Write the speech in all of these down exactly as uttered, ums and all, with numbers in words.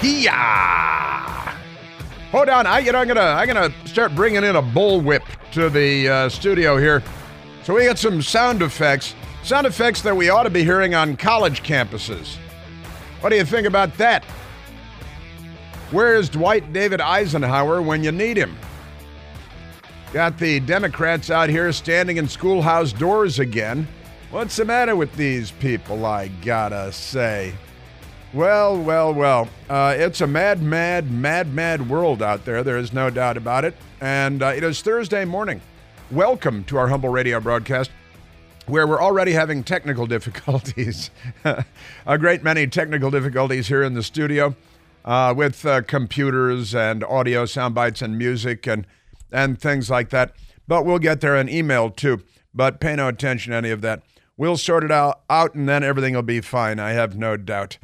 Yeah. Hold on, I, you know, I'm gonna, I'm gonna start bringing in a bullwhip to the uh, studio here, so we got some sound effects, sound effects that we ought to be hearing on college campuses. What do you think about that? Where's Dwight David Eisenhower when you need him? Got the Democrats out here standing in schoolhouse doors again. What's the matter with these people, I gotta say? Well, well, well, uh, it's a mad, mad, mad, mad world out there. There is no doubt about it. And uh, it is Thursday morning. Welcome to our humble radio broadcast, where we're already having technical difficulties. A great many technical difficulties here in the studio uh, with uh, computers and audio, sound bites, and music and, and things like that. But we'll get there, and email too. But pay no attention to any of that. We'll sort it out, out and then everything will be fine, I have no doubt.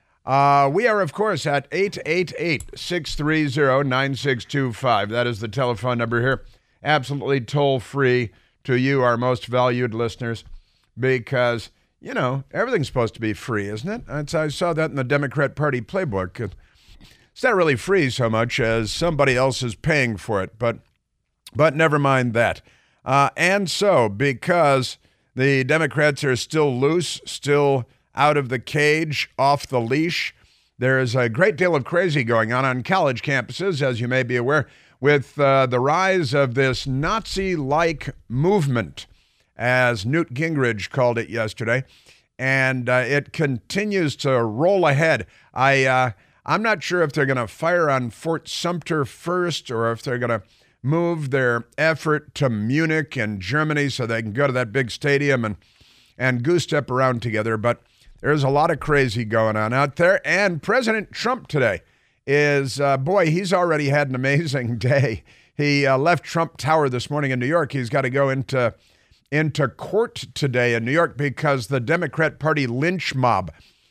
Uh, we are, of course, at eight eight eight, six three zero, nine six two five. That is the telephone number here. Absolutely toll-free to you, our most valued listeners, because, you know, everything's supposed to be free, isn't it? It's, I saw that in the Democrat Party playbook. It's not really free so much as somebody else is paying for it, but, but never mind that. Uh, and so, because the Democrats are still loose, still out of the cage, off the leash. There's a great deal of crazy going on on college campuses, as you may be aware, with uh, the rise of this Nazi-like movement, as Newt Gingrich called it yesterday, and uh, it continues to roll ahead. I, uh, I'm not sure if they're going to fire on Fort Sumter first or if they're going to move their effort to Munich and Germany so they can go to that big stadium and, and goose step around together, but there's a lot of crazy going on out there. And President Trump today is, uh, boy, he's already had an amazing day. He uh, left Trump Tower this morning in New York. He's got to go into, into court today in New York because the Democrat Party lynch mob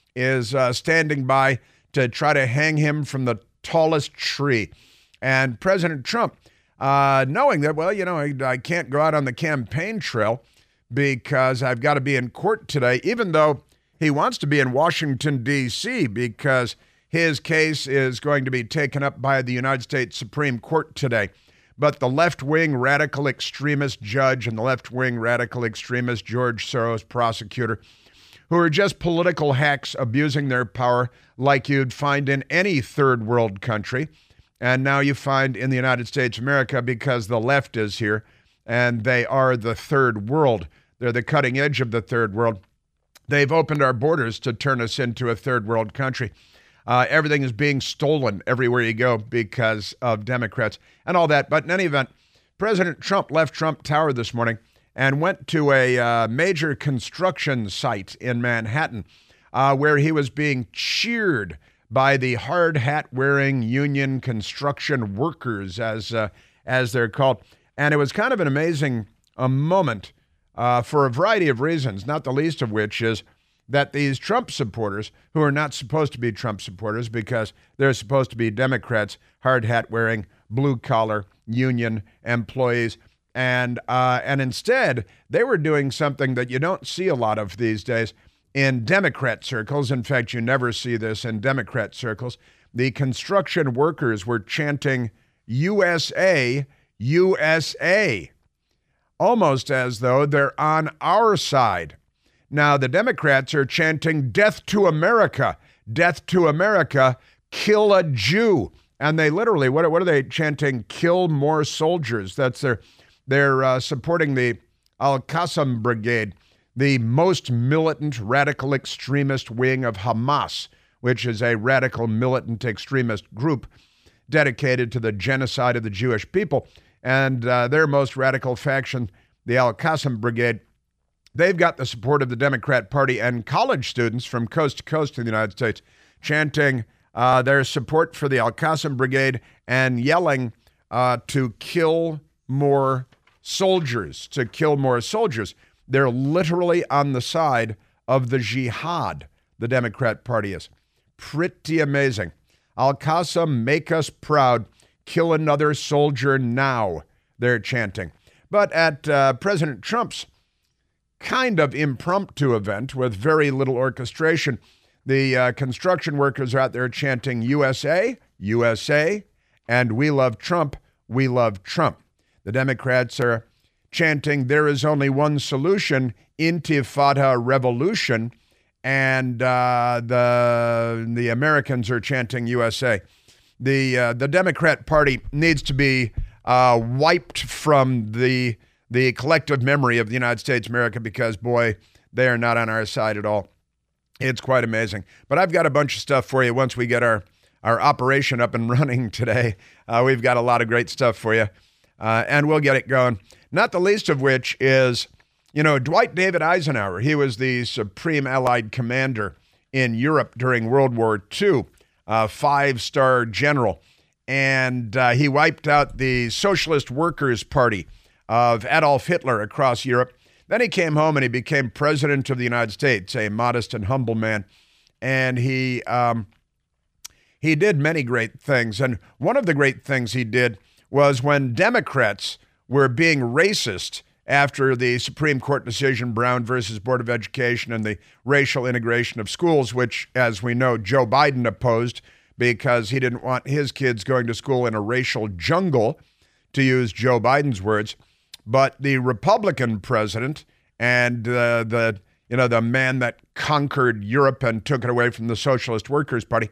is uh, standing by to try to hang him from the tallest tree. And President Trump, uh, knowing that, well, you know, I, I can't go out on the campaign trail because I've got to be in court today, even though he wants to be in Washington, D C, because his case is going to be taken up by the United States Supreme Court today. But the left-wing radical extremist judge and the left-wing radical extremist George Soros prosecutor, who are just political hacks abusing their power like you'd find in any third world country. And now you find in the United States of America because the left is here and they are the third world. They're the cutting edge of the third world. They've opened our borders to turn us into a third world country. Uh, everything is being stolen everywhere you go because of Democrats and all that. But in any event, President Trump left Trump Tower this morning and went to a uh, major construction site in Manhattan uh, where he was being cheered by the hard hat-wearing union construction workers, as, uh, as they're called. And it was kind of an amazing uh, moment Uh, for a variety of reasons, not the least of which is that these Trump supporters, who are not supposed to be Trump supporters because they're supposed to be Democrats, hard hat-wearing, blue-collar union employees, and uh, and instead they were doing something that you don't see a lot of these days in Democrat circles. In fact, you never see this in Democrat circles. The construction workers were chanting U S A, U S A. Almost as though they're on our side. Now, the Democrats are chanting death to America, death to America, kill a Jew. And they literally, what, what are they chanting? Kill more soldiers. That's their, they're uh, supporting the Al-Qassam Brigade, the most militant radical extremist wing of Hamas, which is a radical militant extremist group dedicated to the genocide of the Jewish people. And uh, their most radical faction, the Al-Qassam Brigade, they've got the support of the Democrat Party and college students from coast to coast in the United States chanting uh, their support for the Al-Qassam Brigade and yelling uh, to kill more soldiers, to kill more soldiers. They're literally on the side of the jihad, the Democrat Party is. Pretty amazing. Al-Qassam, make us proud. Kill another soldier now, they're chanting. But at uh, President Trump's kind of impromptu event with very little orchestration, The uh, construction workers are out there chanting U S A, U S A, and we love Trump, we love Trump. The Democrats are chanting there is only one solution, Intifada revolution, and uh, the the Americans are chanting U S A. The uh, the Democrat Party needs to be uh, wiped from the the collective memory of the United States of America because, boy, they are not on our side at all. It's quite amazing. But I've got a bunch of stuff for you once we get our, our operation up and running today. Uh, we've got a lot of great stuff for you, uh, and we'll get it going. Not the least of which is, you know, Dwight David Eisenhower. He was the Supreme Allied Commander in Europe during World War Two, a five-star general. And uh, he wiped out the Socialist Workers' Party of Adolf Hitler across Europe. Then he came home and he became president of the United States, a modest and humble man. And he um, he did many great things. And one of the great things he did was when Democrats were being racist after the Supreme Court decision, Brown versus Board of Education, and the racial integration of schools, which, as we know, Joe Biden opposed because he didn't want his kids going to school in a racial jungle, to use Joe Biden's words. But the Republican president and uh, the you know the man that conquered Europe and took it away from the Socialist Workers' Party,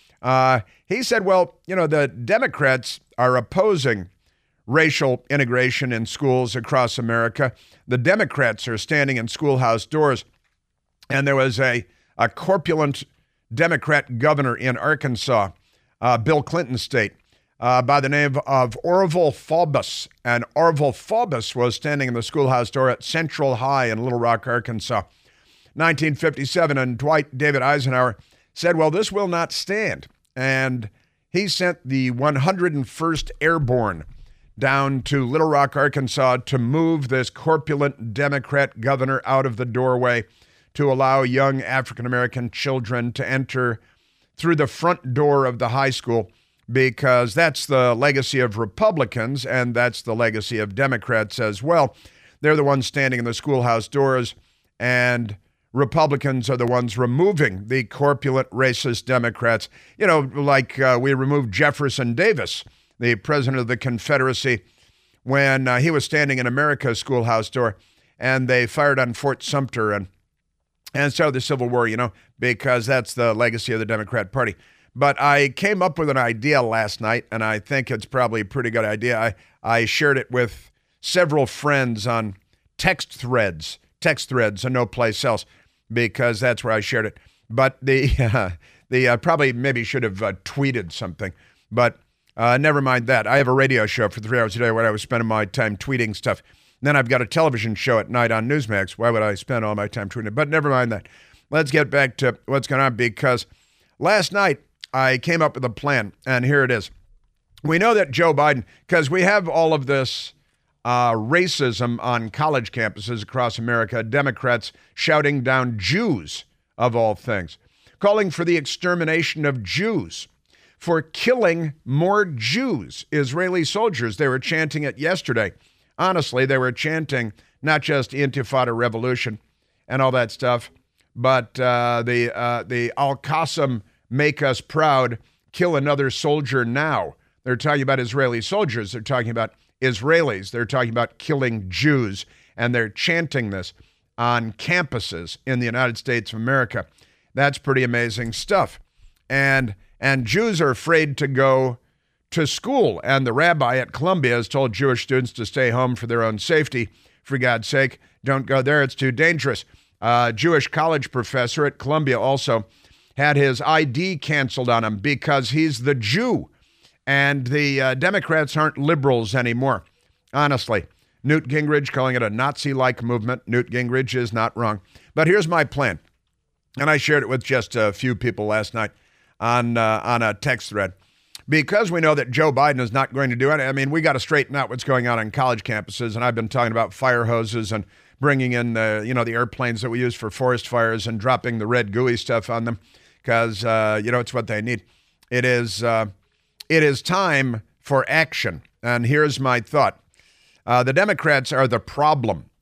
uh, he said, well, you know, the Democrats are opposing racial integration in schools across America. The Democrats are standing in schoolhouse doors. And there was a, a corpulent Democrat governor in Arkansas, uh, Bill Clinton's state, Uh, by the name of Orval Faubus. And Orval Faubus was standing in the schoolhouse door at Central High in Little Rock, Arkansas, nineteen fifty-seven. And Dwight David Eisenhower said, well, this will not stand. And he sent the one hundred first Airborne down to Little Rock, Arkansas, to move this corpulent Democrat governor out of the doorway to allow young African-American children to enter through the front door of the high school, because that's the legacy of Republicans, and that's the legacy of Democrats as well. They're the ones standing in the schoolhouse doors, and Republicans are the ones removing the corpulent, racist Democrats. You know, like uh, we removed Jefferson Davis, the president of the Confederacy, when uh, he was standing in America's schoolhouse door, and they fired on Fort Sumter and, and started the Civil War, you know, because that's the legacy of the Democrat Party. But I came up with an idea last night, and I think it's probably a pretty good idea. I, I shared it with several friends on text threads, text threads and no place else, because that's where I shared it. But the uh, the uh, probably maybe should have uh, tweeted something, but uh, never mind that. I have a radio show for three hours a day where I was spending my time tweeting stuff. And then I've got a television show at night on Newsmax. Why would I spend all my time tweeting? But never mind that. Let's get back to what's going on, because last night, I came up with a plan, and here it is. We know that Joe Biden, because we have all of this uh, racism on college campuses across America, Democrats shouting down Jews, of all things, calling for the extermination of Jews, for killing more Jews, Israeli soldiers. They were chanting it yesterday. Honestly, they were chanting not just Intifada revolution and all that stuff, but uh, the uh, the Al-Qassam make us proud, kill another soldier now. They're talking about Israeli soldiers. They're talking about Israelis. They're talking about killing Jews. And they're chanting this on campuses in the United States of America. That's pretty amazing stuff. And and Jews are afraid to go to school. And the rabbi at Columbia has told Jewish students to stay home for their own safety. For God's sake, don't go there. It's too dangerous. A Jewish college professor at Columbia also had his I D canceled on him because he's the Jew. And the uh, Democrats aren't liberals anymore. Honestly, Newt Gingrich calling it a Nazi-like movement. Newt Gingrich is not wrong. But here's my plan. And I shared it with just a few people last night on uh, on a text thread. Because we know that Joe Biden is not going to do it. I mean, we got to straighten out what's going on on college campuses. And I've been talking about fire hoses and bringing in the, you know, the airplanes that we use for forest fires and dropping the red gooey stuff on them because, uh, you know, it's what they need. It is, uh, it is time for action. And here's my thought. Uh, the Democrats are the problem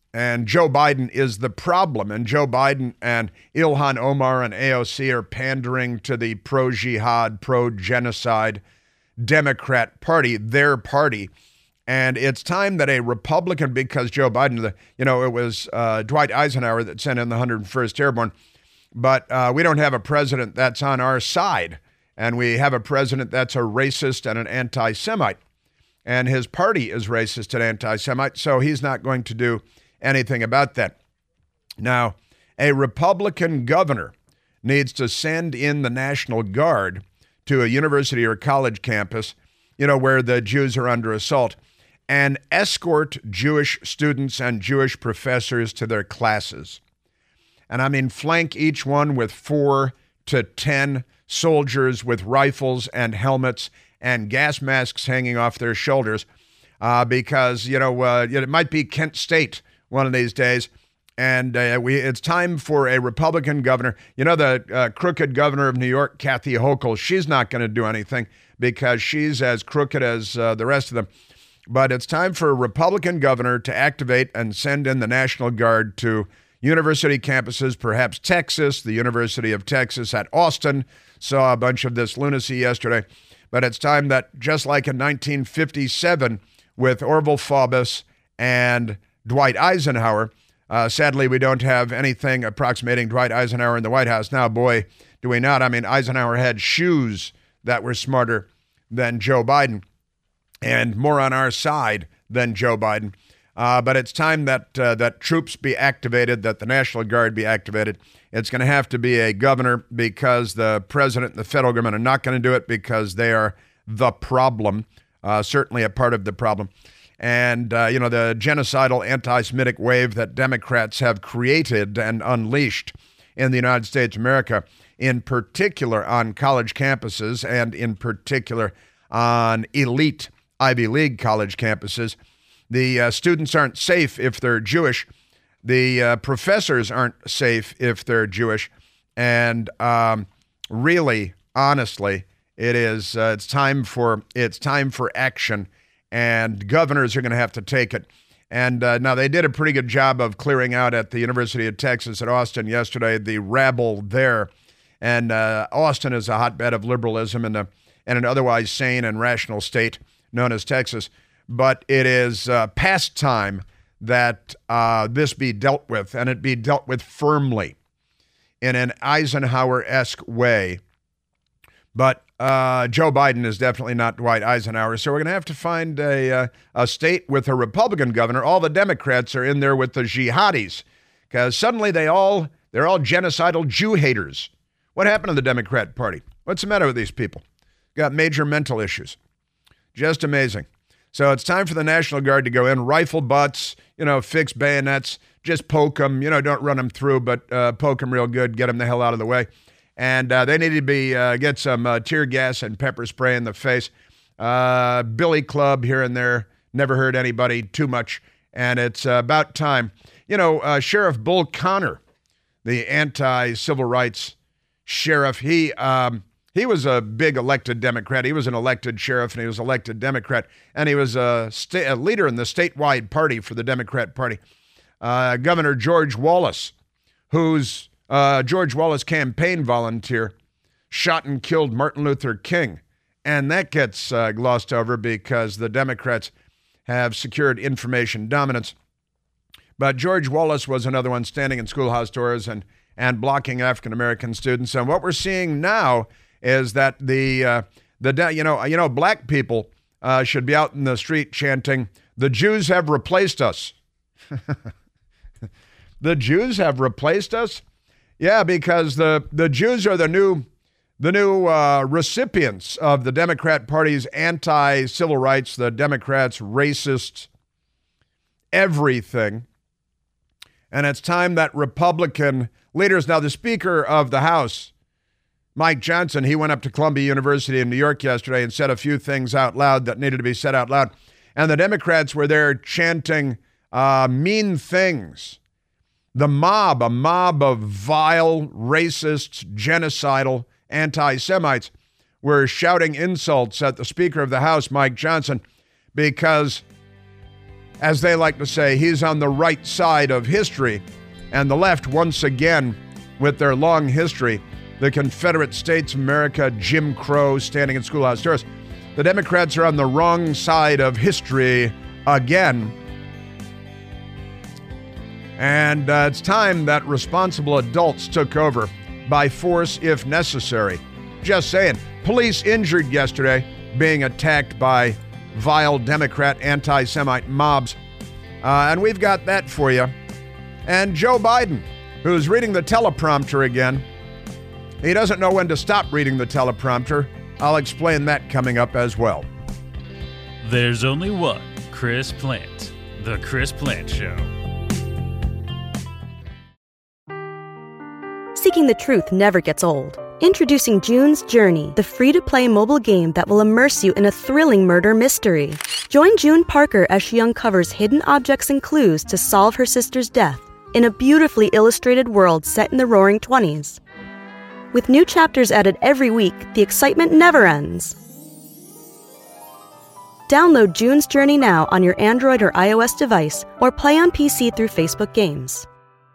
And Joe Biden is the problem. And Joe Biden and Ilhan Omar and A O C are pandering to the pro-jihad, pro-genocide Democrat Party, their party. And it's time that a Republican, because Joe Biden, the, you know, it was uh, Dwight Eisenhower that sent in the one hundred first Airborne. But uh, we don't have a president that's on our side. And we have a president that's a racist and an anti-Semite. And his party is racist and anti-Semite, so he's not going to do anything about that. Now, a Republican governor needs to send in the National Guard to a university or college campus, you know, where the Jews are under assault, and escort Jewish students and Jewish professors to their classes. And I mean, flank each one with four to ten soldiers with rifles and helmets and gas masks hanging off their shoulders, uh, because, you know, uh, it might be Kent State one of these days, and uh, we it's time for a Republican governor. You know, the uh, crooked governor of New York, Kathy Hochul, she's not going to do anything because she's as crooked as uh, the rest of them. But it's time for a Republican governor to activate and send in the National Guard to university campuses, perhaps Texas, the University of Texas at Austin. Saw a bunch of this lunacy yesterday. But it's time that, just like in nineteen fifty-seven with Orville Faubus and Dwight Eisenhower, uh, sadly, we don't have anything approximating Dwight Eisenhower in the White House. Now, boy, do we not. I mean, Eisenhower had shoes that were smarter than Joe Biden and more on our side than Joe Biden. Uh, but it's time that uh, that troops be activated, that the National Guard be activated. It's going to have to be a governor because the president and the federal government are not going to do it because they are the problem, uh, certainly a part of the problem. And, uh, you know, the genocidal anti-Semitic wave that Democrats have created and unleashed in the United States of America, in particular on college campuses and in particular on elite Ivy League college campuses. The uh, students aren't safe if they're Jewish. The uh, professors aren't safe if they're Jewish. And um, really, honestly, it is uh, it's time for it's time for action. And governors are going to have to take it. And uh, now they did a pretty good job of clearing out at the University of Texas at Austin yesterday, the rabble there. And uh, Austin is a hotbed of liberalism in, a, in an otherwise sane and rational state known as Texas. But it is uh, past time that uh, this be dealt with, and it be dealt with firmly in an Eisenhower-esque way. But uh, Joe Biden is definitely not Dwight Eisenhower, so we're going to have to find a, uh, a state with a Republican governor. All the Democrats are in there with the jihadis, because suddenly they all, they're all genocidal Jew haters. What happened to the Democrat Party? What's the matter with these people? Got major mental issues. Just amazing. So it's time for the National Guard to go in, rifle butts, you know, fix bayonets, just poke them, you know, don't run them through, but uh, poke them real good, get them the hell out of the way. And uh, they need to be uh, get some uh, tear gas and pepper spray in the face. Uh, Billy Club here and there, never hurt anybody too much. And it's uh, about time. You know, uh, Sheriff Bull Connor, the anti-civil rights sheriff, he um, he was a big elected Democrat. He was an elected sheriff, and he was elected Democrat. And he was a, sta- a leader in the statewide party for the Democrat Party. Uh, Governor George Wallace, who's Uh, George Wallace campaign volunteer shot and killed Martin Luther King. And that gets uh, glossed over because the Democrats have secured information dominance. But George Wallace was another one standing in schoolhouse doors and, and blocking African-American students. And what we're seeing now is that the, uh, the you know, you know, black people uh, should be out in the street chanting, "The Jews have replaced us." The Jews have replaced us? Yeah, because the, the Jews are the new the new uh, recipients of the Democrat Party's anti-civil rights, the Democrats' racist everything. And it's time that Republican leaders, now the Speaker of the House, Mike Johnson, he went up to Columbia University in New York yesterday and said a few things out loud that needed to be said out loud. And the Democrats were there chanting uh, mean things. The mob, a mob of vile, racists, genocidal anti-Semites, were shouting insults at the Speaker of the House, Mike Johnson, because as they like to say, he's on the right side of history. And the left, once again, with their long history, the Confederate States of America, Jim Crow, standing in schoolhouse doors. The Democrats are on the wrong side of history again. And uh, it's time that responsible adults took over by force if necessary. Just saying. Police injured yesterday being attacked by vile Democrat anti-Semite mobs. Uh, and we've got that for you. And Joe Biden, who's reading the teleprompter again. He doesn't know when to stop reading the teleprompter. I'll explain that coming up as well. There's only one Chris Plante. The Chris Plante Show. Seeking the truth never gets old. Introducing June's Journey, the free-to-play mobile game that will immerse you in a thrilling murder mystery. Join June Parker as she uncovers hidden objects and clues to solve her sister's death in a beautifully illustrated world set in the Roaring Twenties. With new chapters added every week, the excitement never ends. Download June's Journey now on your Android or iOS device, or play on P C through Facebook Games.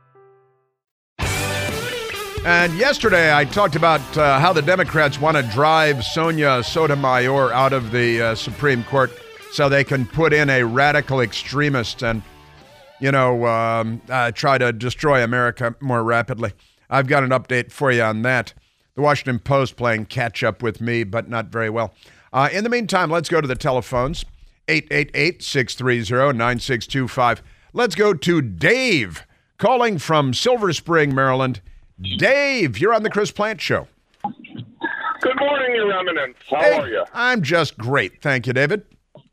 And yesterday I talked about uh, how the Democrats want to drive Sonia Sotomayor out of the uh, Supreme Court so they can put in a radical extremist and, you know, um, uh, try to destroy America more rapidly. I've got an update for you on that. The Washington Post playing catch up with me, but not very well. Uh, in the meantime, let's go to the telephones. eight eight eight, six three zero, nine six two five. Let's go to Dave calling from Silver Spring, Maryland. Dave, you're on the Chris Plante Show. Good morning, Your Eminence. How hey, are you? I'm just great. Thank you, David.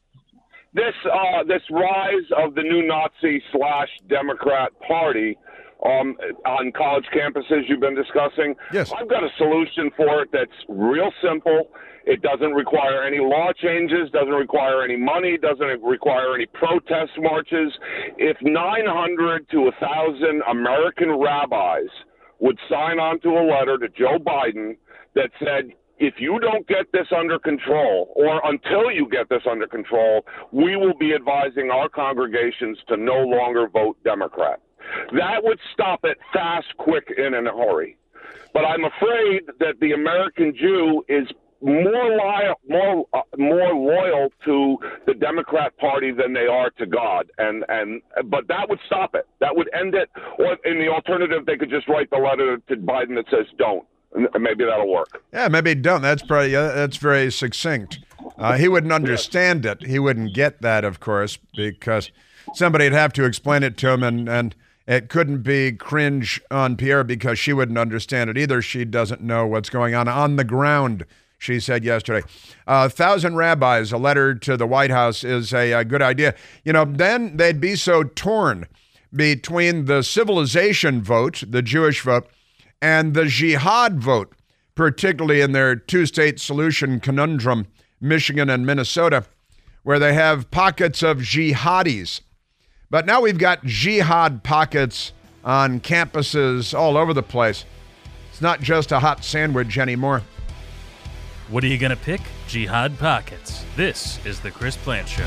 This uh, this rise of the new Nazi slash Democrat Party um, on college campuses you've been discussing, yes. I've got a solution for it that's real simple. It doesn't require any law changes, doesn't require any money, doesn't require any protest marches. If nine hundred to one thousand American rabbis would sign on to a letter to Joe Biden that said, if you don't get this under control, or until you get this under control, we will be advising our congregations to no longer vote Democrat. That would stop it fast, quick, and in a hurry. But I'm afraid that the American Jew is more li- more uh, more loyal to the Democrat Party than they are to God, and and but that would stop it. That would end it. Or in the alternative, they could just write the letter to Biden that says don't, and maybe that'll work. Yeah, maybe don't. That's probably uh, that's very succinct. Uh, he wouldn't understand it. He wouldn't get that, of course, because somebody'd have to explain it to him, and and it couldn't be cringe on Pierre because she wouldn't understand it either. She doesn't know what's going on on the ground. She said yesterday. A uh, thousand rabbis, a letter to the White House is a, a good idea. You know, then they'd be so torn between the civilization vote, the Jewish vote, and the jihad vote, particularly in their two-state solution conundrum, Michigan and Minnesota, where they have pockets of jihadis. But now we've got jihad pockets on campuses all over the place. It's not just a hot sandwich anymore. What are you going to pick? Jihad pockets. This is the Chris Plante Show.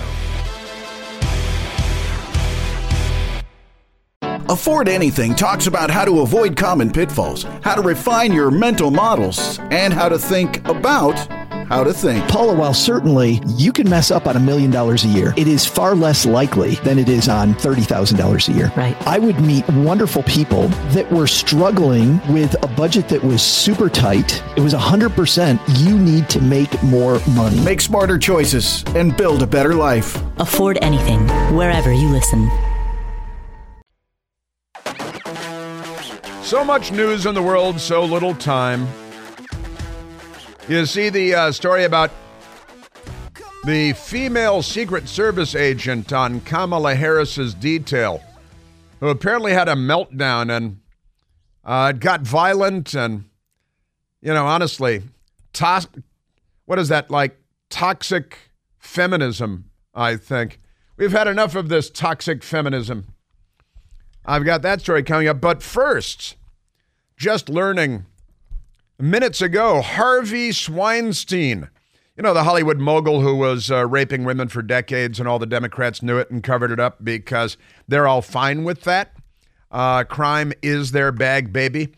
Afford Anything talks about how to avoid common pitfalls, how to refine your mental models, and how to think about how to think. Paula, while certainly you can mess up on a million dollars a year, it is far less likely than it is on thirty thousand dollars a year. Right. I would meet wonderful people that were struggling with a budget that was super tight. It was one hundred percent you need to make more money. Make smarter choices and build a better life. Afford Anything, wherever you listen. So much news in the world, so little time. You see the uh, story about the female Secret Service agent on Kamala Harris's detail, who apparently had a meltdown and uh, got violent and, you know, honestly, to- what is that, like toxic feminism, I think. We've had enough of this toxic feminism. I've got that story coming up. But first, just learning minutes ago, Harvey Weinstein. You know, the Hollywood mogul who was uh, raping women for decades, and all the Democrats knew it and covered it up because they're all fine with that. Uh, crime is their bag, baby.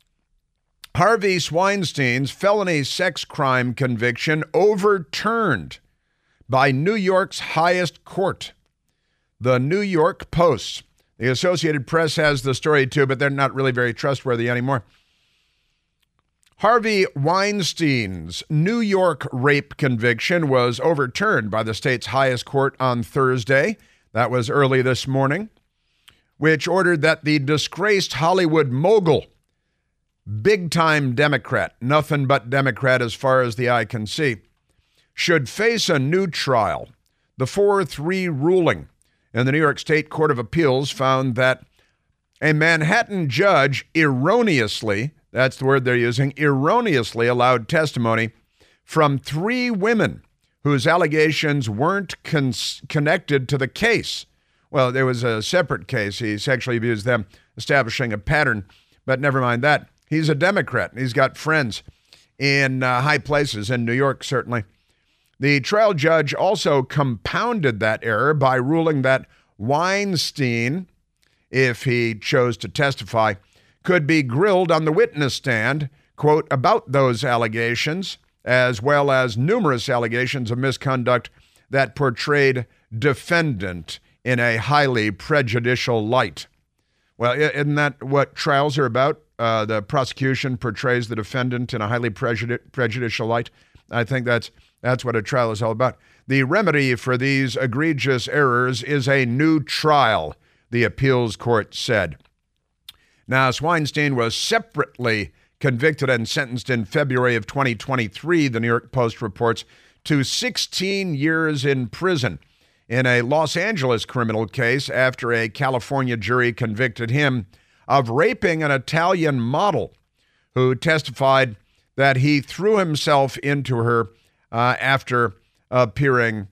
Harvey Weinstein's felony sex crime conviction overturned by New York's highest court. The New York Post. The Associated Press has the story too, but they're not really very trustworthy anymore. Harvey Weinstein's New York rape conviction was overturned by the state's highest court on Thursday. That was early this morning, which ordered that the disgraced Hollywood mogul, big-time Democrat, nothing but Democrat as far as the eye can see, should face a new trial. The four three ruling in the New York State Court of Appeals found that a Manhattan judge erroneously, that's the word they're using, erroneously allowed testimony from three women whose allegations weren't con- connected to the case. Well, there was a separate case. He sexually abused them, establishing a pattern, but never mind that. He's a Democrat. He's got friends in uh, high places in New York, certainly. The trial judge also compounded that error by ruling that Weinstein, if he chose to testify, could be grilled on the witness stand, quote, about those allegations, as well as numerous allegations of misconduct that portrayed defendant in a highly prejudicial light. Well, isn't that what trials are about? Uh, the prosecution portrays the defendant in a highly prejudi- prejudicial light. I think that's that's what a trial is all about. The remedy for these egregious errors is a new trial, the appeals court said. Now, Weinstein was separately convicted and sentenced in February of twenty twenty-three, the New York Post reports, to sixteen years in prison in a Los Angeles criminal case after a California jury convicted him of raping an Italian model who testified that he threw himself into her uh, after appearing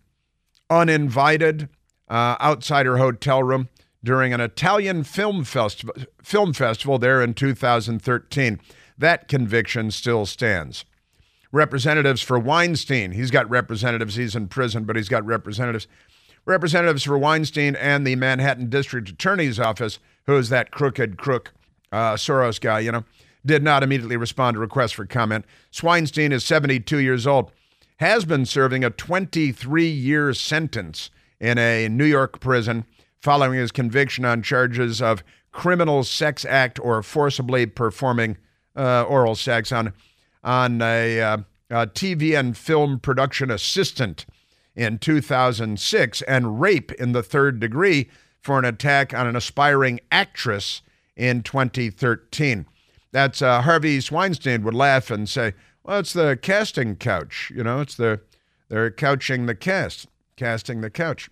uninvited uh, outside her hotel room during an Italian film festival, film festival there in two thousand thirteen. That conviction still stands. Representatives for Weinstein, he's got representatives, he's in prison, but he's got representatives. Representatives for Weinstein and the Manhattan District Attorney's Office, who is that crooked crook, uh, Soros guy, you know, did not immediately respond to requests for comment. Weinstein is seventy-two years old, has been serving a twenty-three-year sentence in a New York prison following his conviction on charges of criminal sex act or forcibly performing uh, oral sex on, on a, uh, a T V and film production assistant in two thousand six, and rape in the third degree for an attack on an aspiring actress in twenty thirteen. That's uh, Harvey Weinstein would laugh and say, well, it's the casting couch. You know, it's the, they're couching the cast, casting the couch.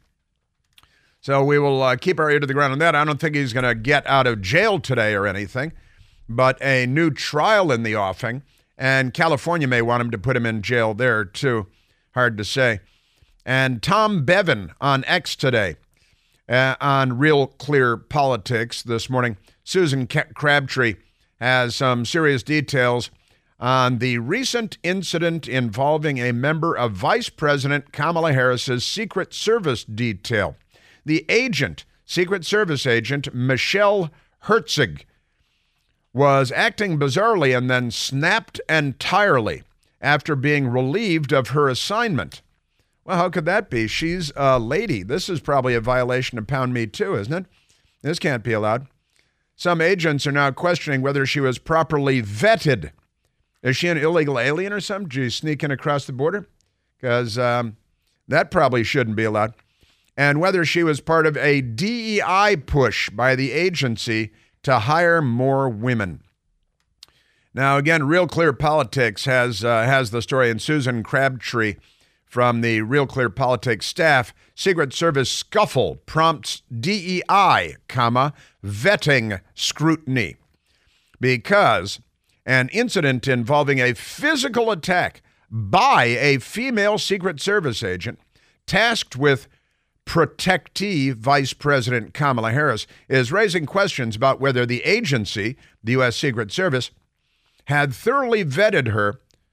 So we will uh, keep our ear to the ground on that. I don't think he's going to get out of jail today or anything, but a new trial in the offing, and California may want him to put him in jail there too. Hard to say. And Tom Bevan on X today, uh, on Real Clear Politics this morning. Susan Crabtree has some serious details on the recent incident involving a member of Vice President Kamala Harris's Secret Service detail. The agent, Secret Service agent Michelle Herzog, was acting bizarrely and then snapped entirely after being relieved of her assignment. Well, how could that be? She's a lady. This is probably a violation of Pound Me Too, isn't it? This can't be allowed. Some agents are now questioning whether she was properly vetted. Is she an illegal alien or something? Did she sneak in across the border? Because um, that probably shouldn't be allowed. And whether she was part of a D E I push by the agency to hire more women. Now, again, Real Clear Politics has uh, has the story, and Susan Crabtree from the Real Clear Politics staff, Secret Service scuffle prompts D E I, comma, vetting scrutiny. Because an incident involving a physical attack by a female Secret Service agent tasked with protectee Vice President Kamala Harris is raising questions about whether the agency, the U S Secret Service, had thoroughly vetted her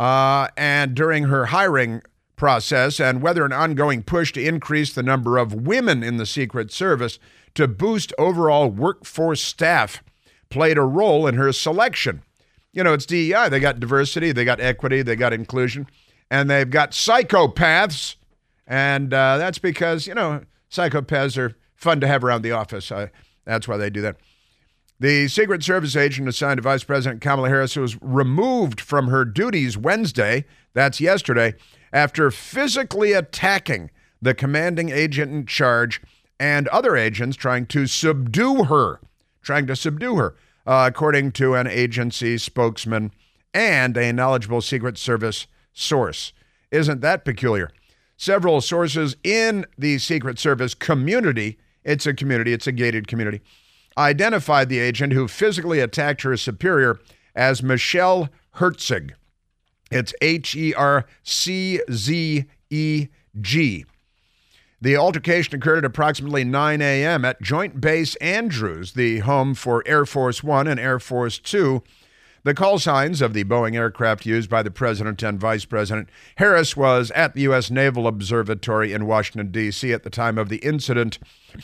uh, and during her hiring process, and whether an ongoing push to increase the number of women in the Secret Service to boost overall workforce staff played a role in her selection. You know, it's D E I. They got diversity, they got equity, they got inclusion, and they've got psychopaths. And uh, that's because, you know, psychopaths are fun to have around the office. Uh, that's why they do that. The Secret Service agent assigned to Vice President Kamala Harris was removed from her duties Wednesday, that's yesterday, after physically attacking the commanding agent in charge and other agents trying to subdue her, trying to subdue her, uh, according to an agency spokesman and a knowledgeable Secret Service source. Isn't that peculiar? Several sources in the Secret Service community, it's a community, it's a gated community, identified the agent who physically attacked her superior as Michelle Herzeg. It's H E R C Z E G. The altercation occurred at approximately nine a.m. at Joint Base Andrews, the home for Air Force One and Air Force Two, the call signs of the Boeing aircraft used by the President and Vice President. Harris was at the U S Naval Observatory in Washington, D C at the time of the incident,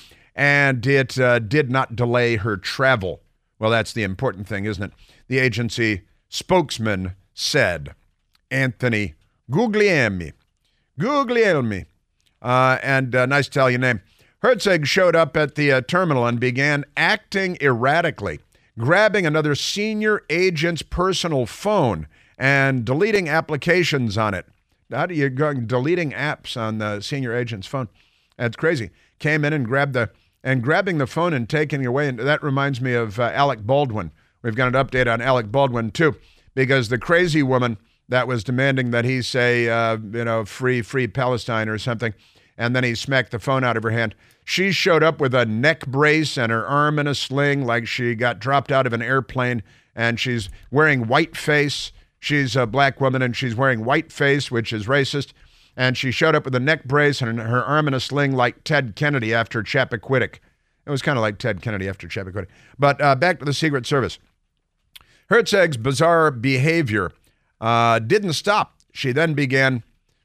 and it uh, did not delay her travel. Well, that's the important thing, isn't it? The agency spokesman said, Anthony Guglielmi. Guglielmi. Uh, and uh, nice to tell your name. Herzeg showed up at the uh, terminal and began acting erratically, grabbing another senior agent's personal phone and deleting applications on it. How do you go deleting apps on the senior agent's phone? That's crazy. Came in and grabbed the and grabbing the phone and taking it away. And that reminds me of uh, Alec Baldwin. We've got an update on Alec Baldwin too, because the crazy woman that was demanding that he say, uh, you know, free, free Palestine or something, and then he smacked the phone out of her hand. She showed up with a neck brace and her arm in a sling like she got dropped out of an airplane, and she's wearing white face. She's a black woman, and she's wearing white face, which is racist, and she showed up with a neck brace and her arm in a sling like Ted Kennedy after Chappaquiddick. It was kind of like Ted Kennedy after Chappaquiddick. But uh, back to the Secret Service. Herzeg's bizarre behavior uh, didn't stop. She then began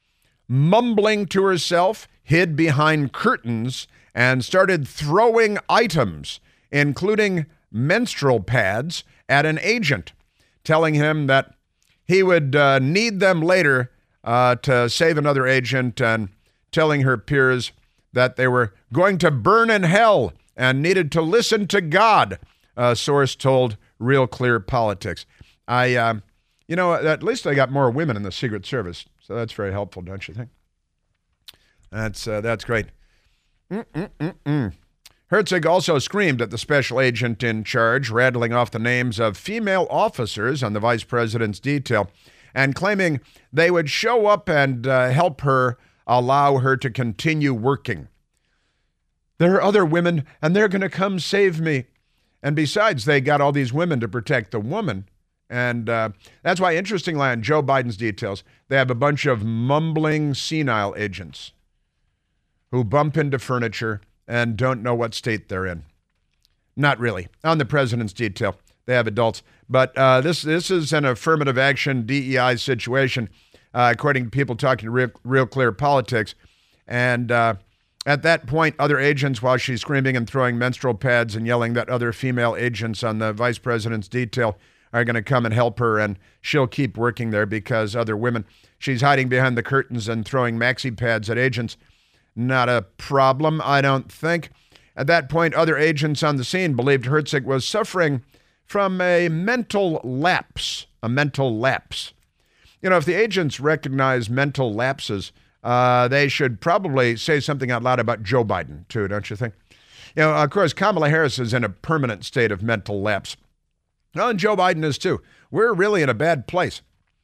mumbling to herself, hid behind curtains, and started throwing items, including menstrual pads, at an agent, telling him that he would uh, need them later uh, to save another agent, and telling her peers that they were going to burn in hell and needed to listen to God, a source told Real Clear Politics. I, uh, you know, at least I got more women in the Secret Service, so that's very helpful, don't you think? That's uh, that's great. Mm-mm-mm-mm. Herzeg also screamed at the special agent in charge, rattling off the names of female officers on the vice president's detail and claiming they would show up and uh, help her, allow her to continue working. There are other women, and they're going to come save me. And besides, they got all these women to protect the woman. And uh, that's why, interestingly, on Joe Biden's details, they have a bunch of mumbling, senile agents who bump into furniture and don't know what state they're in. Not really. On the president's detail, they have adults. But uh, this this is an affirmative action D E I situation, uh, according to people talking to Real, Real Clear Politics. And uh, at that point, other agents, while she's screaming and throwing menstrual pads and yelling that other female agents on the vice president's detail are going to come and help her, and she'll keep working there because other women. She's hiding behind the curtains and throwing maxi pads at agents. Not a problem, I don't think. At that point, other agents on the scene believed Herzeg was suffering from a mental lapse, a mental lapse. You know, if the agents recognize mental lapses, uh, they should probably say something out loud about Joe Biden, too, don't you think? You know, of course, Kamala Harris is in a permanent state of mental lapse. Well, and Joe Biden is, too. We're really in a bad place.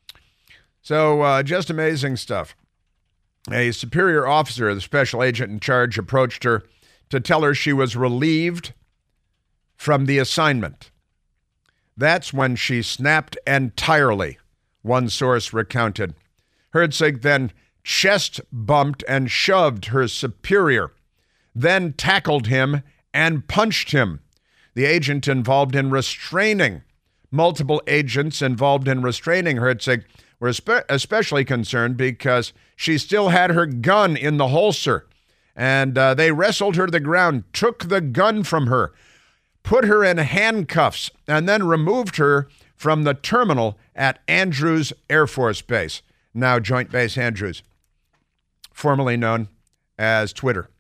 So, uh, just amazing stuff. A superior officer, the special agent in charge, approached her to tell her she was relieved from the assignment. That's when she snapped entirely, one source recounted. Herzeg then chest bumped and shoved her superior, then tackled him and punched him. The agent involved in restraining, multiple agents involved in restraining Herzeg were espe- especially concerned because she still had her gun in the holster. And uh, they wrestled her to the ground, took the gun from her, put her in handcuffs, and then removed her from the terminal at Andrews Air Force Base, now Joint Base Andrews, formerly known as Twitter.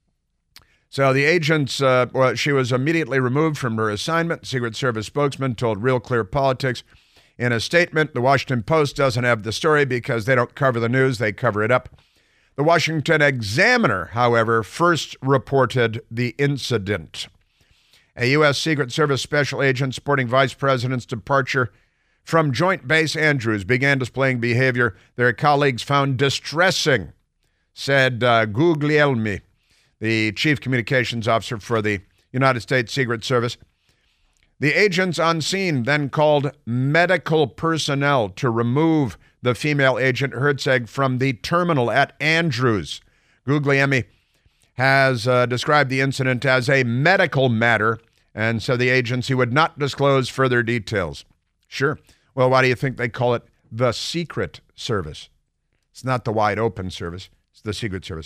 So the agents, uh, well, she was immediately removed from her assignment. Secret Service spokesman told Real Clear Politics in a statement. The Washington Post doesn't have the story because they don't cover the news, they cover it up. The Washington Examiner, however, first reported the incident. A U S. Secret Service special agent supporting Vice President's departure from Joint Base Andrews began displaying behavior their colleagues found distressing, said uh, Guglielmi, the chief communications officer for the United States Secret Service. The agents on scene then called medical personnel to remove the female agent Herzog from the terminal at Andrews. Guglielmi has uh, described the incident as a medical matter, and so the agency would not disclose further details. Sure. Well, why do you think they call it the Secret Service? It's not the wide open service. It's the Secret Service.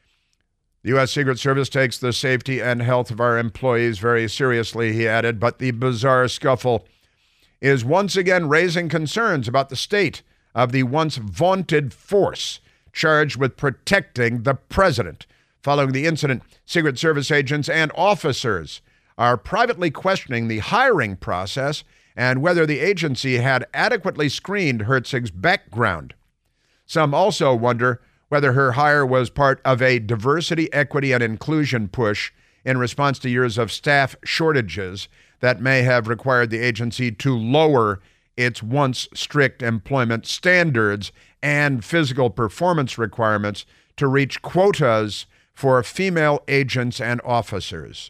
The U S. Secret Service takes the safety and health of our employees very seriously, he added, but the bizarre scuffle is once again raising concerns about the state of the once vaunted force charged with protecting the president. Following the incident, Secret Service agents and officers are privately questioning the hiring process and whether the agency had adequately screened Herzog's background. Some also wonder whether her hire was part of a diversity, equity, and inclusion push in response to years of staff shortages that may have required the agency to lower its once strict employment standards and physical performance requirements to reach quotas for female agents and officers.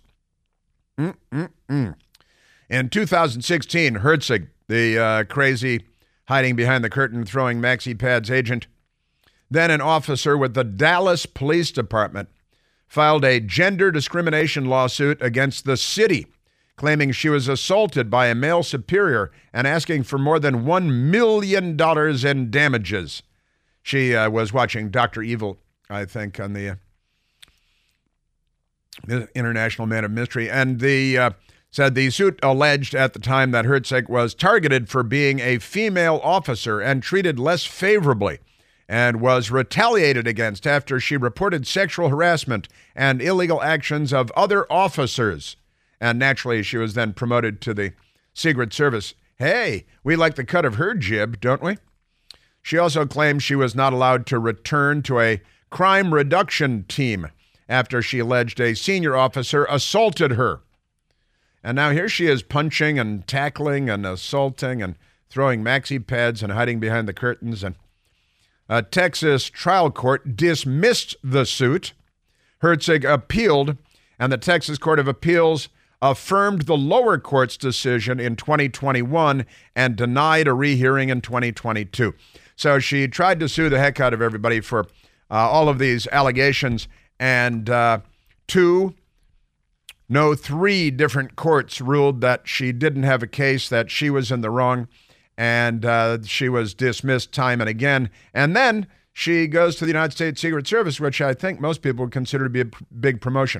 Mm-mm-mm. In two thousand sixteen, Herzog, the uh, crazy hiding behind the curtain throwing maxi pads agent, then an officer with the Dallas Police Department, filed a gender discrimination lawsuit against the city, claiming she was assaulted by a male superior and asking for more than one million dollars in damages. She uh, was watching Doctor Evil, I think, on the, uh, the International Man of Mystery, and the uh, said the suit alleged at the time that Herzog was targeted for being a female officer and treated less favorably, and was retaliated against after she reported sexual harassment and illegal actions of other officers. And naturally, she was then promoted to the Secret Service. Hey, we like the cut of her jib, don't we? She also claimed she was not allowed to return to a crime reduction team after she alleged a senior officer assaulted her. And now here she is punching and tackling and assaulting and throwing maxi pads and hiding behind the curtains. And a Texas trial court dismissed the suit. Herzog appealed, and the Texas Court of Appeals affirmed the lower court's decision in twenty twenty-one and denied a rehearing in twenty twenty-two. So she tried to sue the heck out of everybody for uh, all of these allegations, and uh, two, no, three different courts ruled that she didn't have a case, that she was in the wrong, and uh, she was dismissed time and again. And then she goes to the United States Secret Service, which I think most people would consider to be a p- big promotion.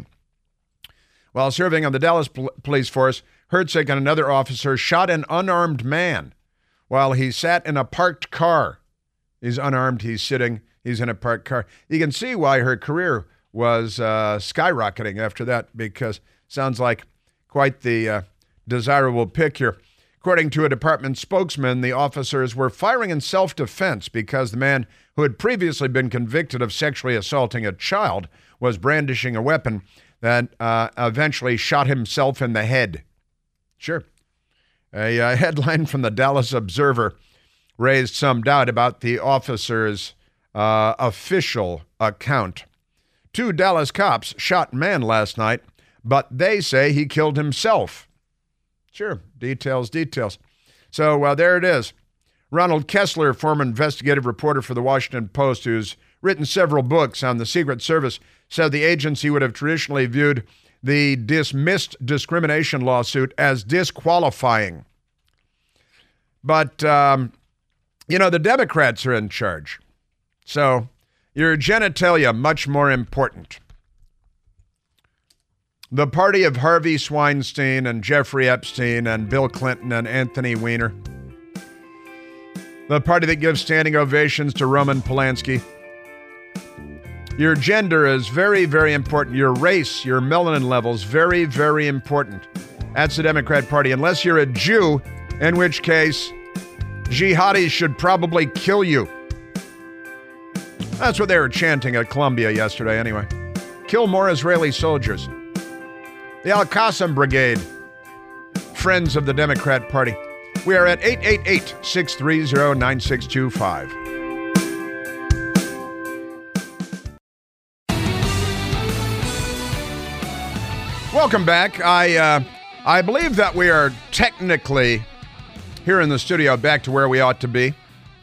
While serving on the Dallas pol- police force, Herzog and another officer shot an unarmed man while he sat in a parked car. He's unarmed, he's sitting, he's in a parked car. You can see why her career was uh, skyrocketing after that, because sounds like quite the uh, desirable pick here. According to a department spokesman, the officers were firing in self-defense because the man who had previously been convicted of sexually assaulting a child was brandishing a weapon that uh, eventually shot himself in the head. Sure. A uh, headline from the Dallas Observer raised some doubt about the officer's uh, official account. Two Dallas cops shot man last night, but they say he killed himself. Sure, details, details. So uh, there it is. Ronald Kessler, former investigative reporter for the Washington Post, who's written several books on the Secret Service, said the agency would have traditionally viewed the dismissed discrimination lawsuit as disqualifying. But um, You know, the Democrats are in charge. So your genitalia, much more important. The party of Harvey Weinstein and Jeffrey Epstein and Bill Clinton and Anthony Weiner. The party that gives standing ovations to Roman Polanski. Your gender is very, very important. Your race, your melanin levels, very, very important. That's the Democrat Party. Unless you're a Jew, in which case, jihadis should probably kill you. That's what they were chanting at Columbia yesterday, anyway. Kill more Israeli soldiers. The Al-Qassam Brigade, friends of the Democrat Party. We are at eight eight eight, six three zero, nine six two five. Welcome back. I uh, I believe that we are technically here in the studio back to where we ought to be.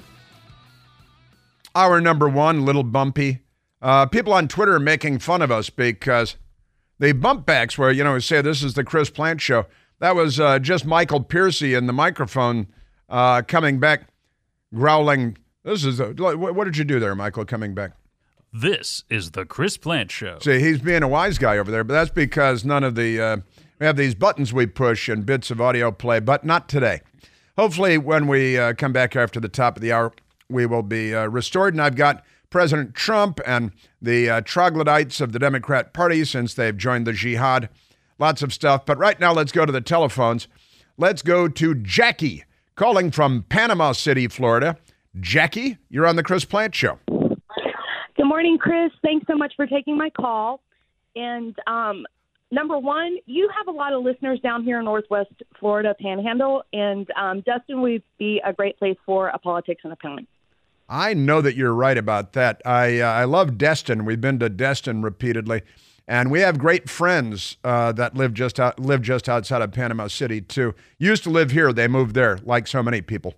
Hour number one, a little bumpy. Uh, people on Twitter are making fun of us because the bump backs where, you know, we say this is the Chris Plante Show. That was uh, just Michael Piercy in the microphone uh, coming back, growling. This is a, what did you do there, Michael, coming back? This is the Chris Plante Show. See, he's being a wise guy over there, but that's because none of the, uh, we have these buttons we push and bits of audio play, but not today. Hopefully when we uh, come back after the top of the hour, we will be uh, restored. And I've got President Trump and the uh, troglodytes of the Democrat Party since they've joined the jihad. Lots of stuff. But right now, let's go to the telephones. Let's go to Jackie, calling from Panama City, Florida. Jackie, you're on the Chris Plante Show. Good morning, Chris. Thanks so much for taking my call. And um, number one, you have a lot of listeners down here in Northwest Florida Panhandle, and um, Destin would be a great place for a politics and opinion. I know that you're right about that. I uh, I love Destin. We've been to Destin repeatedly, and we have great friends uh, that live just out, live just outside of Panama City too. Used to live here, they moved there, like so many people.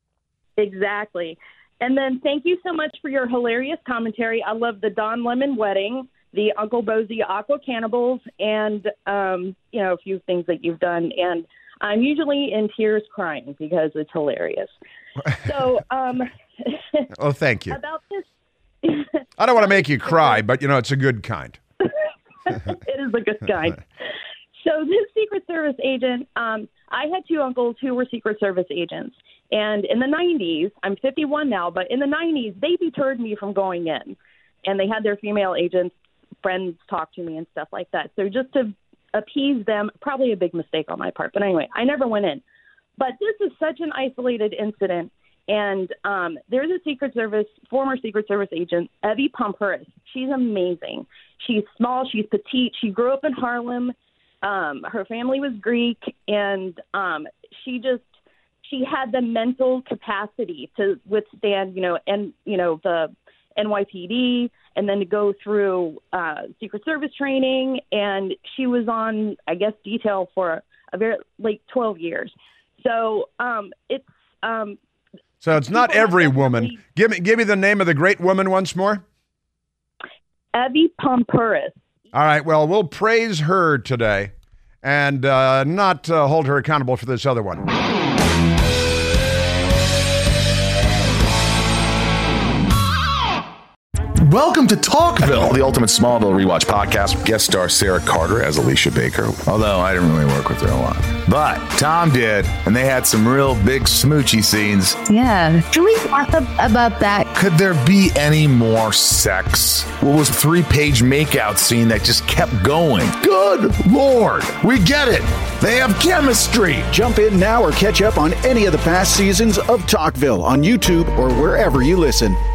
Exactly. And then thank you so much for your hilarious commentary. I love the Don Lemon wedding, the Uncle Bozy Aqua Cannibals, and um, you know, a few things that you've done. And I'm usually in tears crying because it's hilarious. So, um, oh, thank you. About this, I don't want to make you cry, but you know, it's a good kind. It is a good kind. So this Secret Service agent, um, I had two uncles who were Secret Service agents. And in the nineties, I'm fifty-one now, but in the nineties, they deterred me from going in. And they had their female agents, friends talk to me and stuff like that. So just to appease them, probably a big mistake on my part. But anyway, I never went in. But this is such an isolated incident. And um, there's a Secret Service, former Secret Service agent, Evie Pompuris. She's amazing. She's small. She's petite. She grew up in Harlem. Um, her family was Greek. And um, she just, she had the mental capacity to withstand, you know, and, you know, the N Y P D and then to go through uh, Secret Service training. And she was on, I guess, detail for a very, like, twelve years. So um, it's, um, So it's not every woman. Give me give me the name of the great woman once more. Evie Pompuris. All right. Well, we'll praise her today and uh, not uh, hold her accountable for this other one. Welcome to Talkville, the ultimate Smallville rewatch podcast. Guest star Sarah Carter as Alicia Baker, although I didn't really work with her a lot. But Tom did, and they had some real big smoochy scenes. Yeah. Can we talk about that? Could there be any more sex? What was a three-page makeout scene that just kept going? Good Lord, we get it. They have chemistry. Jump in now or catch up on any of the past seasons of Talkville on YouTube or wherever you listen.